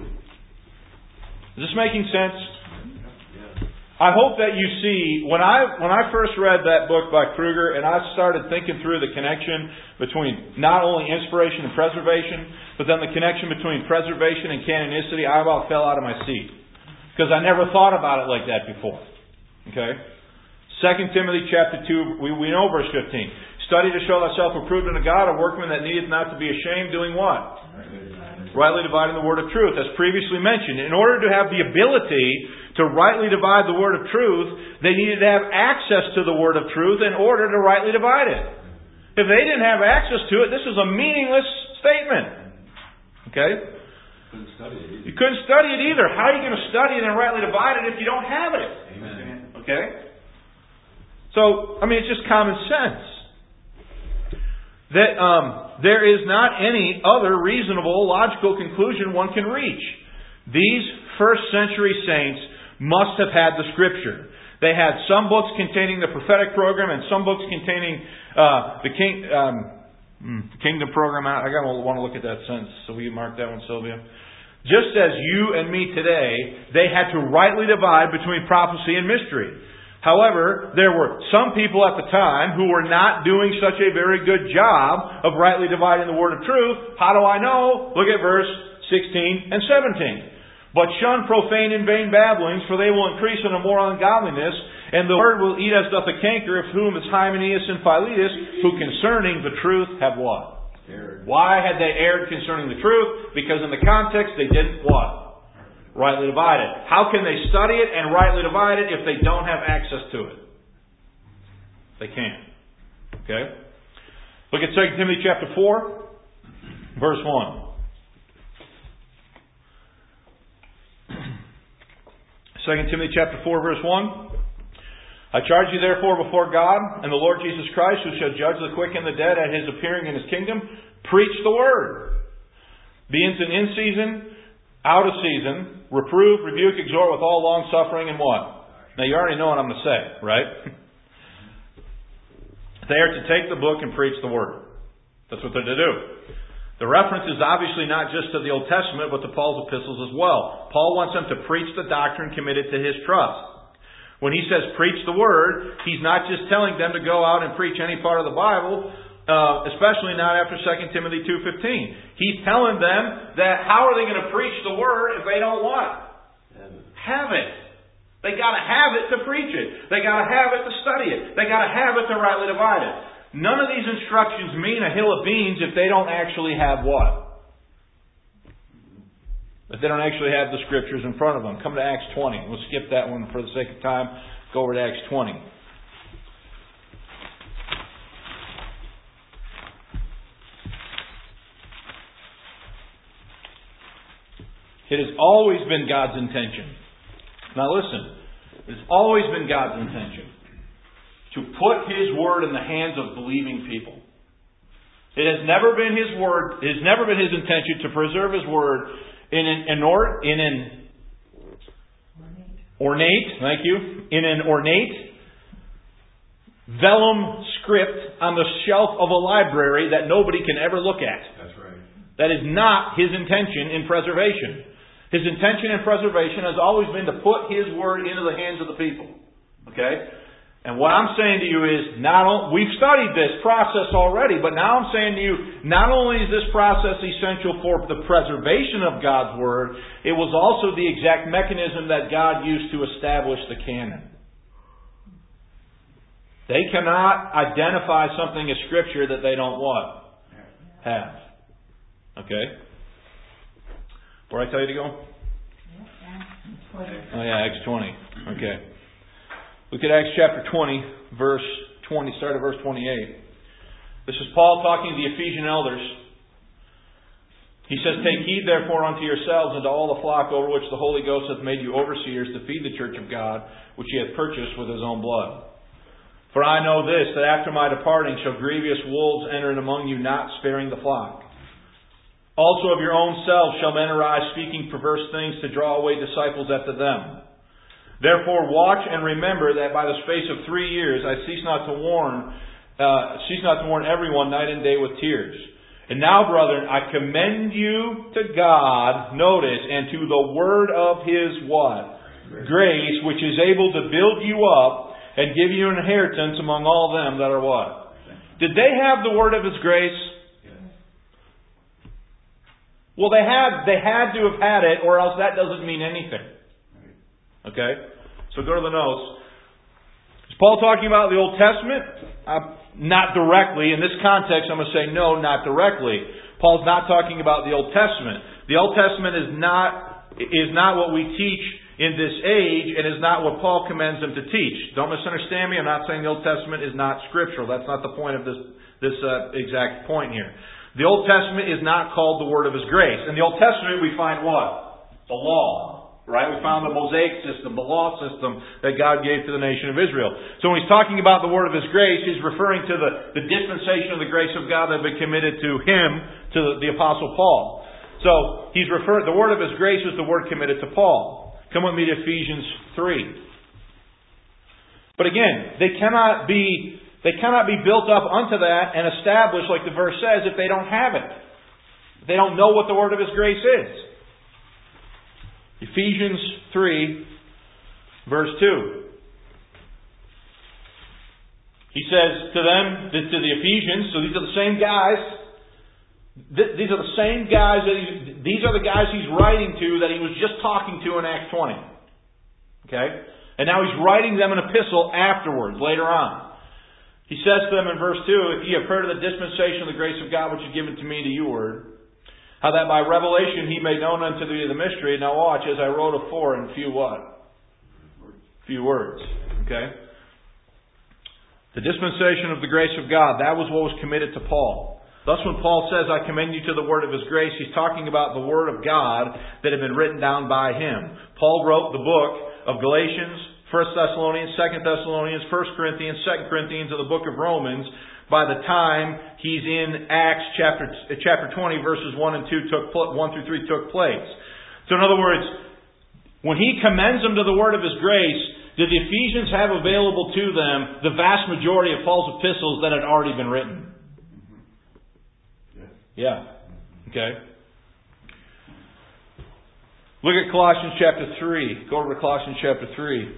2. Is this making sense? I hope that you see, when I first read that book by Kruger and I started thinking through the connection between not only inspiration and preservation, but then the connection between preservation and canonicity, I about fell out of my seat. Because I never thought about it like that before. Okay? 2 Timothy chapter 2, we know verse 15. Study to show thyself approved unto God, a workman that needeth not to be ashamed, doing what? Rightly dividing the word of truth, as previously mentioned. In order to have the ability to rightly divide the word of truth, they needed to have access to the word of truth in order to rightly divide it. If they didn't have access to it, this is a meaningless statement. Okay? Couldn't study it either. You couldn't study it either. How are you going to study it and rightly divide it if you don't have it? Amen. Okay? So, it's just common sense. That there is not any other reasonable, logical conclusion one can reach. These first century saints must have had the Scripture. They had some books containing the prophetic program and some books containing the kingdom program. I want to look at that sentence. So will you mark that one, Sylvia? Just as you and me today, they had to rightly divide between prophecy and mystery. However, there were some people at the time who were not doing such a very good job of rightly dividing the word of truth. How do I know? Look at verse 16 and 17. But shun profane and vain babblings, for they will increase in a more ungodliness, and the word will eat as doth a canker, of whom is Hymenaeus and Philetus, who concerning the truth have what? Erred. Why had they erred concerning the truth? Because in the context they didn't what? Rightly divide it. How can they study it and rightly divide it if they don't have access to it? They can't. Okay? Look at 2 Timothy chapter 4, verse 1. 2 Timothy chapter 4, verse 1. I charge you therefore before God and the Lord Jesus Christ, who shall judge the quick and the dead at His appearing in His kingdom, preach the word. Be in season, out of season, reprove, rebuke, exhort with all long suffering and what? Now you already know what I'm going to say, right? They are to take the book and preach the word. That's what they're to do. The reference is obviously not just to the Old Testament, but to Paul's epistles as well. Paul wants them to preach the doctrine committed to his trust. When he says preach the word, he's not just telling them to go out and preach any part of the Bible, especially not after 2 Timothy 2:15. He's telling them that how are they going to preach the word if they don't what? Have it. They got to have it to preach it. They got to have it to study it. They got to have it to rightly divide it. None of these instructions mean a hill of beans if they don't actually have what? If they don't actually have the Scriptures in front of them. Come to Acts 20. We'll skip that one for the sake of time. Go over to Acts 20. It has always been God's intention. Now listen. It's always been God's intention to put His Word in the hands of believing people. It has never been His Word, it has never been His intention to preserve His Word in an ornate, vellum script on the shelf of a library that nobody can ever look at. That's right. That is not His intention in preservation. His intention in preservation has always been to put His Word into the hands of the people. Okay? And what I'm saying to you is, we've studied this process already, but now I'm saying to you, not only is this process essential for the preservation of God's Word, it was also the exact mechanism that God used to establish the canon. They cannot identify something as Scripture that they don't what? Have. Okay? Where I tell you to go? Oh yeah, Acts 20. Okay. Look at Acts chapter 20, verse 20, start at verse 28. This is Paul talking to the Ephesian elders. He says, "Take heed therefore unto yourselves and to all the flock over which the Holy Ghost hath made you overseers to feed the church of God, which He hath purchased with His own blood. For I know this, that after my departing shall grievous wolves enter in among you, not sparing the flock. Also of your own selves shall men arise, speaking perverse things to draw away disciples after them. Therefore watch and remember that by the space of 3 years I cease not to warn everyone night and day with tears. And now, brethren, I commend you to God," notice, "and to the word of His" what? Grace, which is able to build you up and give you an inheritance among all them that are what? Did they have the word of His grace? Well, they had to have had it, or else that doesn't mean anything. Okay? So go to the notes. Is Paul talking about the Old Testament? Not directly. In this context, I'm going to say no, not directly. Paul's not talking about the Old Testament. The Old Testament is not what we teach in this age, and is not what Paul commends them to teach. Don't misunderstand me. I'm not saying the Old Testament is not scriptural. That's not the point of this exact point here. The Old Testament is not called the Word of His grace. In the Old Testament we find what? The law. Right? We found the Mosaic system, the law system that God gave to the nation of Israel. So when He's talking about the Word of His grace, He's referring to the dispensation of the grace of God that had been committed to Him, to the Apostle Paul. So the Word of His grace is the word committed to Paul. Come with me to Ephesians 3. But again, they cannot be built up unto that and established, like the verse says, if they don't have it. If they don't know what the word of His grace is. Ephesians 3, verse 2. He says to them, to the Ephesians, so these are the same guys. These are the same guys these are the guys He's writing to that He was just talking to in Acts 20. Okay? And now He's writing them an epistle afterwards, later on. He says to them in verse 2, "If ye have heard of the dispensation of the grace of God which is given to me to you word, how that by revelation He made known unto thee the mystery, now watch, as I wrote afore in few what? Few words." Okay? The dispensation of the grace of God, that was what was committed to Paul. Thus when Paul says, "I commend you to the word of His grace," he's talking about the word of God that had been written down by him. Paul wrote the book of Galatians, 1 Thessalonians, 2 Thessalonians, 1 Corinthians, 2 Corinthians, and the book of Romans by the time he's in Acts chapter 20, verses 1 and 2 1 through 3 took place. So in other words, when he commends them to the word of His grace, did the Ephesians have available to them the vast majority of Paul's epistles that had already been written? Yeah. Okay. Look at Colossians chapter 3. Go over to Colossians chapter 3.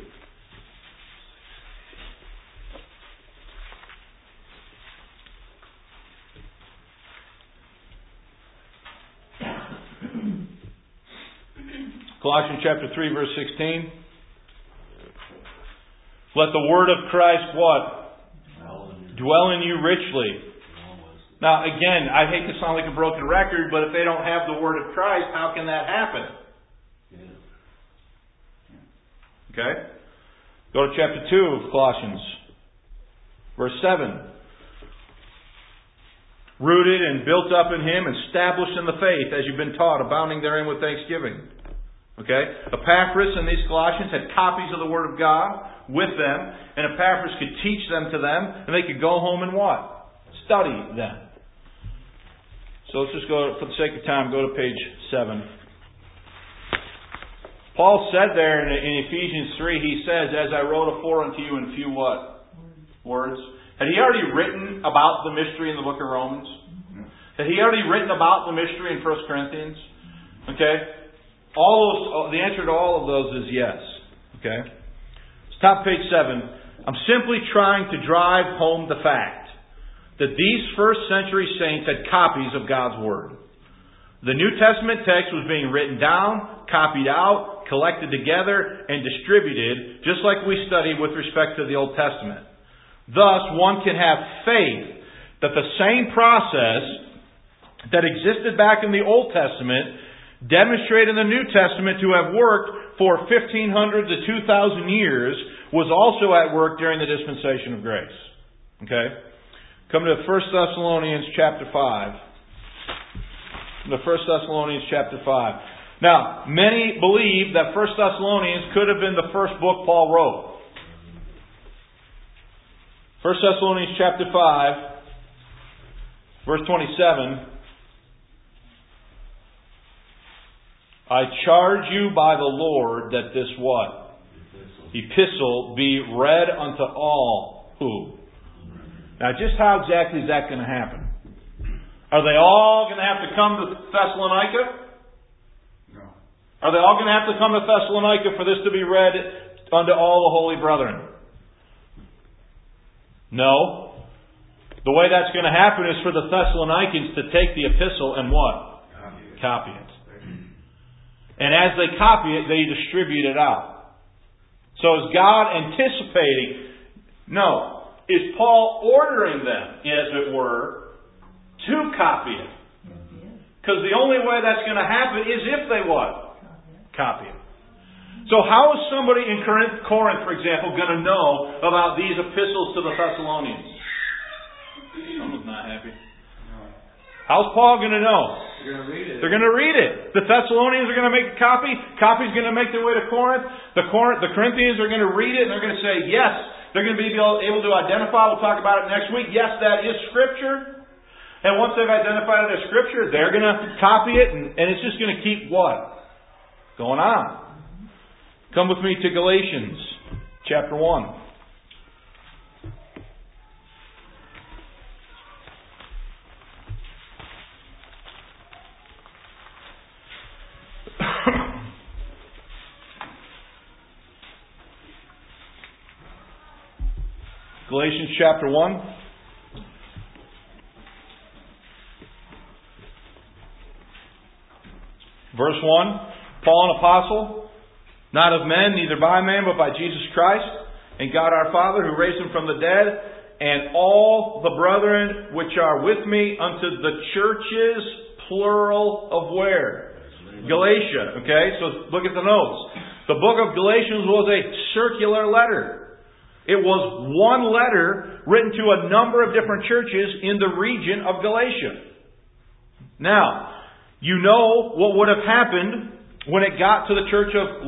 Colossians chapter 3, verse 16. "Let the word of Christ" what? Dwell in you richly. Now, again, I hate to sound like a broken record, but if they don't have the word of Christ, how can that happen? Okay? Go to chapter 2 of Colossians, verse 7. "Rooted and built up in Him, established in the faith, as you've been taught, abounding therein with thanksgiving." Okay? Epaphras and these Colossians had copies of the Word of God with them, and Epaphras could teach them to them, and they could go home and what? Study them. So let's just go, for the sake of time, go to page 7. Paul said there in Ephesians 3, he says, "As I wrote afore unto you in few what? Words. Had he already written about the mystery in the book of Romans? Had he already written about the mystery in 1 Corinthians? Okay? The answer to all of those is yes. Okay? Top page 7. I'm simply trying to drive home the fact that these first century saints had copies of God's Word. The New Testament text was being written down, copied out, collected together, and distributed, just like we studied with respect to the Old Testament. Thus, one can have faith that the same process that existed back in the Old Testament demonstrated in the New Testament to have worked for 1,500 to 2,000 years was also at work during the dispensation of grace. Okay? Come to 1 Thessalonians chapter 5. The 1 Thessalonians chapter 5. Now, many believe that 1 Thessalonians could have been the first book Paul wrote. 1 Thessalonians chapter 5, verse 27. I charge you by the Lord that this what? Epistle be read unto all who? Now, just how exactly is that going to happen? Are they all going to have to come to Thessalonica? No. Are they all going to have to come to Thessalonica for this to be read unto all the holy brethren? No. The way that's going to happen is for the Thessalonians to take the epistle and what? Copy it. And as they copy it, they distribute it out. So is God anticipating? No. Is Paul ordering them, as it were, to copy it? Because the only way that's going to happen is if they what? Copy it. So how is somebody in Corinth, for example, going to know about these epistles to the Thessalonians? Someone's not happy. How's Paul going to know? They're going to read it. They're going to read it. The Thessalonians are going to make a copy. Copy's going to make their way to Corinth. The Corinthians are going to read it and they're going to say, yes. They're going to be able to identify. We'll talk about it next week. Yes, that is Scripture. And once they've identified it as Scripture, they're going to copy it and it's just going to keep what? Going on. Come with me to Galatians chapter 1. Galatians chapter 1. Verse 1. Paul, an apostle, not of men, neither by man, but by Jesus Christ, and God our Father, who raised him from the dead, and all the brethren which are with me unto the churches, plural of where? Galatia. Okay, so look at the notes. The book of Galatians was a circular letter. It was one letter written to a number of different churches in the region of Galatia. Now, you know what would have happened when it got to the church of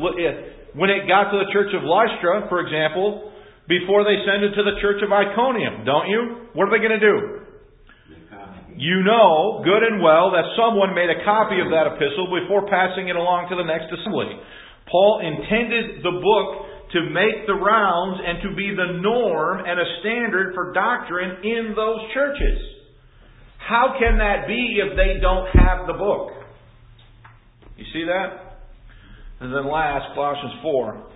Lystra, for example, before they sent it to the church of Iconium, don't you? What are they going to do? You know good and well that someone made a copy of that epistle before passing it along to the next assembly. Paul intended the book to make the rounds and to be the norm and a standard for doctrine in those churches. How can that be if they don't have the book? You see that? And then last, Colossians 4.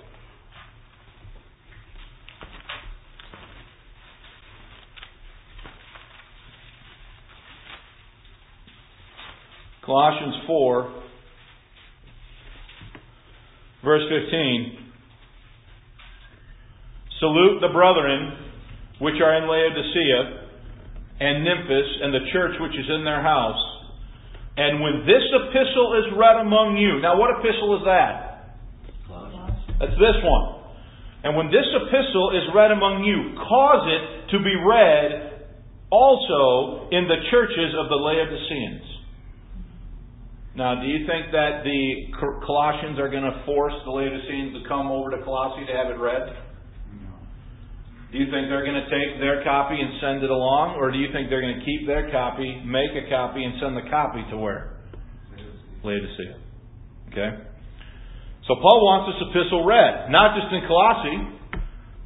Colossians 4, verse 15. Salute the brethren which are in Laodicea and Nymphas and the church which is in their house. And when this epistle is read among you. Now what epistle is that? That's this one. And when this epistle is read among you, cause it to be read also in the churches of the Laodiceans. Now, do you think that the Colossians are going to force the Laodiceans to come over to Colossae to have it read? Do you think they're going to take their copy and send it along? Or do you think they're going to keep their copy, make a copy, and send the copy to where? Laodicea. Okay? So Paul wants this epistle read. Not just in Colossae.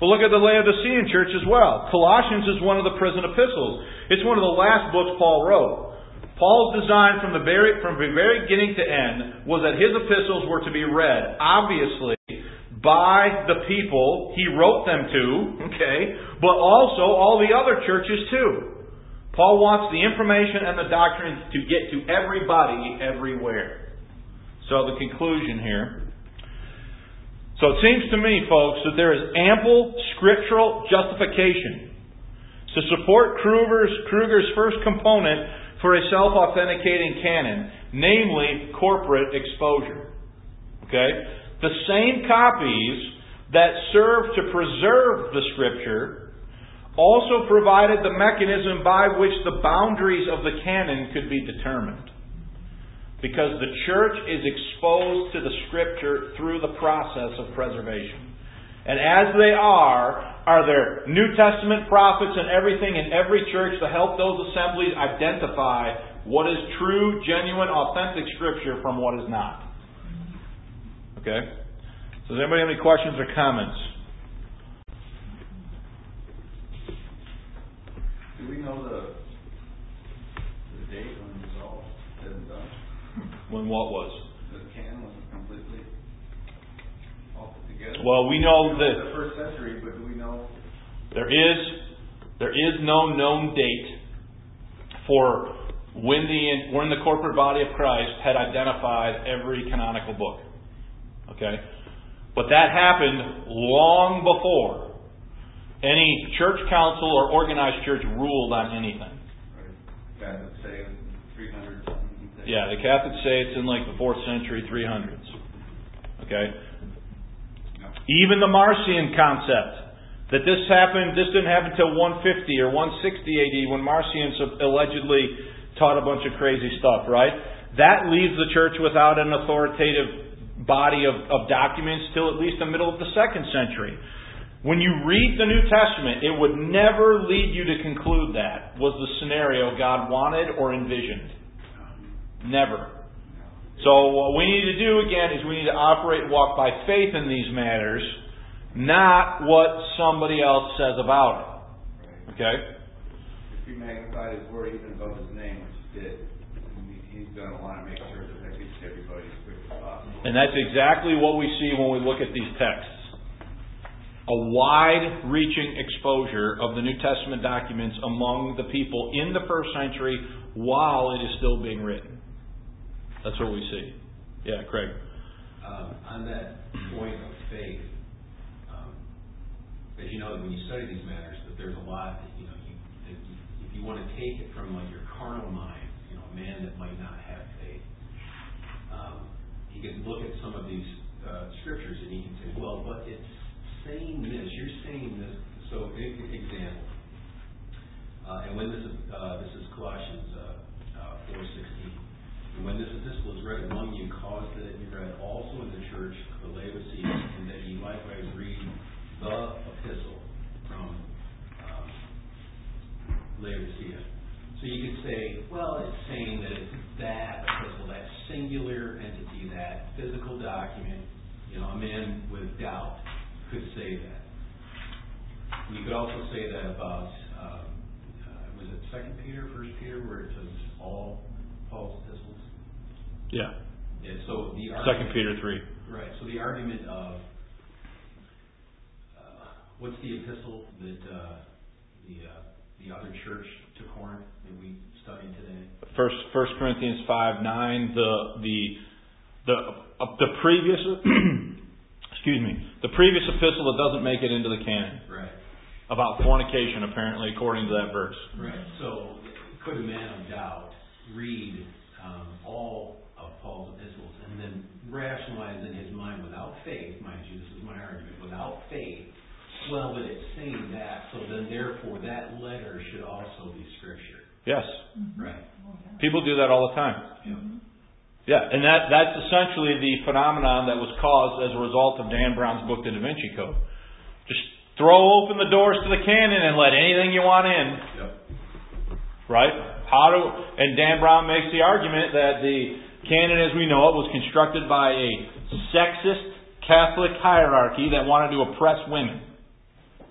But look at the Laodicean church as well. Colossians is one of the prison epistles. It's one of the last books Paul wrote. Paul's design from the very beginning to end was that his epistles were to be read, obviously, by the people he wrote them to, but also all the other churches too. Paul wants the information and the doctrine to get to everybody, everywhere. So the conclusion here. So it seems to me, folks, that there is ample scriptural justification to support Kruger's first component for a self-authenticating canon, namely corporate exposure. The same copies that serve to preserve the Scripture also provided the mechanism by which the boundaries of the canon could be determined. Because the church is exposed to the Scripture through the process of preservation. And as they are there New Testament prophets and everything in every church to help those assemblies identify what is true, genuine, authentic Scripture from what is not. Okay? So does anybody have any questions or comments? Do we know the date when it was all said and done? When what was? The canon was completely all put together? Well, we know that the first century, but do we know? There is no known date for when the corporate body of Christ had identified every canonical book. Okay? But that happened long before any church council or organized church ruled on anything. Right. Catholics say it was 300 something. Yeah, the Catholics say it's in like the 4th century, 300s. Okay? No. Even the Marcion concept, that this didn't happen until 150 or 160 AD when Marcion allegedly taught a bunch of crazy stuff, right? That leaves the church without an authoritative body of documents till at least the middle of the 2nd century. When you read the New Testament, it would never lead you to conclude that was the scenario God wanted or envisioned. Never. So what we need to do again is we need to operate and walk by faith in these matters, not what somebody else says about it. Okay? If he magnified his word even above his name, which he did, he's going to want to make sure that that gets to everybody as quick as possible. And that's exactly what we see when we look at these texts. A wide-reaching exposure of the New Testament documents among the people in the first century while it is still being written. That's what we see. Yeah, Craig. On that point of faith, as you know, when you study these matters, that there's a lot that if you want to take it from like your carnal mind, a man that might not have faith, you can look at some of these scriptures and you can say, well, but it's saying this, you're saying this. So, example, and when this is Colossians 4:16. And when this epistle is read among you, cause that it be read also in the church of the Laodicea, and that ye likewise read the epistle from Laodicea. So you could say, well, it's saying that it's that epistle, that singular entity, that physical document. A man with doubt could say that. You could also say that about, was it 2 Peter, 1 Peter, where it says all Paul's epistles? Yeah. Yeah. So the 2 Peter 3. Right. So the argument of what's the epistle that the other church to Corinth that we studied today? First Corinthians 5:9. The previous the previous epistle that doesn't make it into the canon. Right. About fornication, apparently, according to that verse. Right. So could a man of doubt read all of Paul's epistles and then rationalize in his mind without faith, mind you, this is my argument, without faith, well, but it's saying that, so then therefore that letter should also be Scripture. Yes. Right. People do that all the time. Yeah, and that's essentially the phenomenon that was caused as a result of Dan Brown's book, The Da Vinci Code. Just throw open the doors to the canon and let anything you want in. Yep. Right? And Dan Brown makes the argument that the canon as we know it was constructed by a sexist Catholic hierarchy that wanted to oppress women.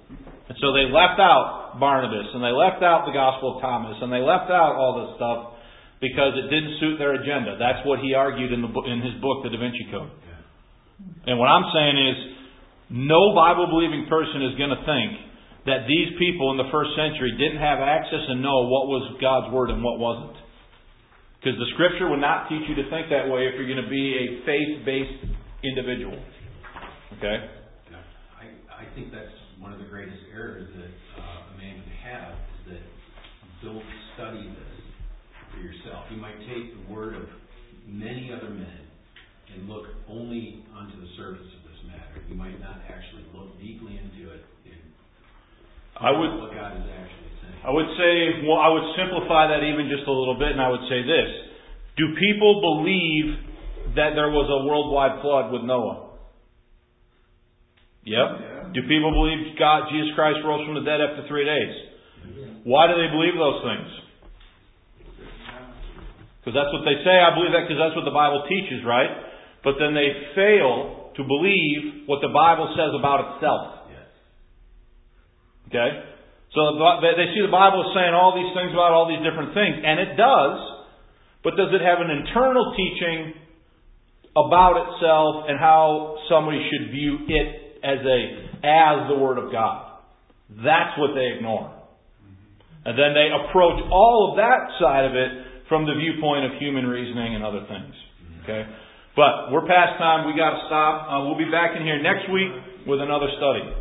And so they left out Barnabas, and they left out the Gospel of Thomas, and they left out all this stuff because it didn't suit their agenda. That's what he argued in his book, The Da Vinci Code. And what I'm saying is, no Bible-believing person is going to think that these people in the first century didn't have access and know what was God's Word and what wasn't. Because the Scripture would not teach you to think that way if you're going to be a faith-based individual. Okay? I think that's one of the greatest errors that a man can have, is that don't study this for yourself. You might take the word of many other men and look only onto the surface of this matter. You might not actually look deeply into it and what God is actually saying. I would simplify that even just a little bit, and I would say this. Do people believe that there was a worldwide flood with Noah? Yep. Yeah. Do people believe Jesus Christ rose from the dead after 3 days? Why do they believe those things? Because that's what they say. I believe that because that's what the Bible teaches, right? But then they fail to believe what the Bible says about itself. Yes. Okay? So they see the Bible as saying all these things about all these different things, and it does, but does it have an internal teaching about itself and how somebody should view it as the Word of God? That's what they ignore. And then they approach all of that side of it from the viewpoint of human reasoning and other things. Okay? But we're past time. We got to stop. We'll be back in here next week with another study.